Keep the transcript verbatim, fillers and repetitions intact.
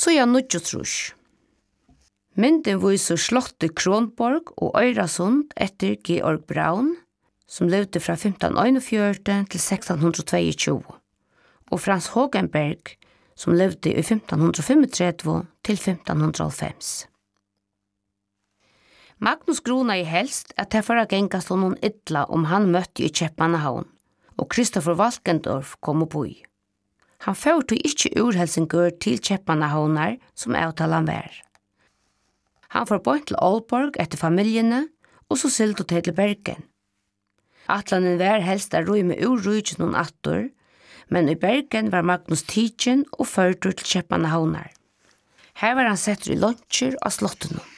Så jag nutjotrus. Mynden viser slottet Kronborg og Øyrasund etter Georg Braun, som levde fra femten fjorten til seksten tjueto, og Frans Hogenberg, som levde i femten femogtrettive til femten halvfems. Magnus grunade i helst at det for å gengast honom illa om han møtte i Kjeppanehavn, og Kristoffer Valkendorf kom opp i. Han førte ikke ur Helsingør til Kjeppanehavnar som avtalen var. Han får bort til Aalborg etter familjene, og så silt til Bergen. Atlanen var helst av roi med urrujt noen attor, men i Bergen var Magnus tidsen og førte til Kjeppanehavnar. Her var han setter i lunsjer av slottene.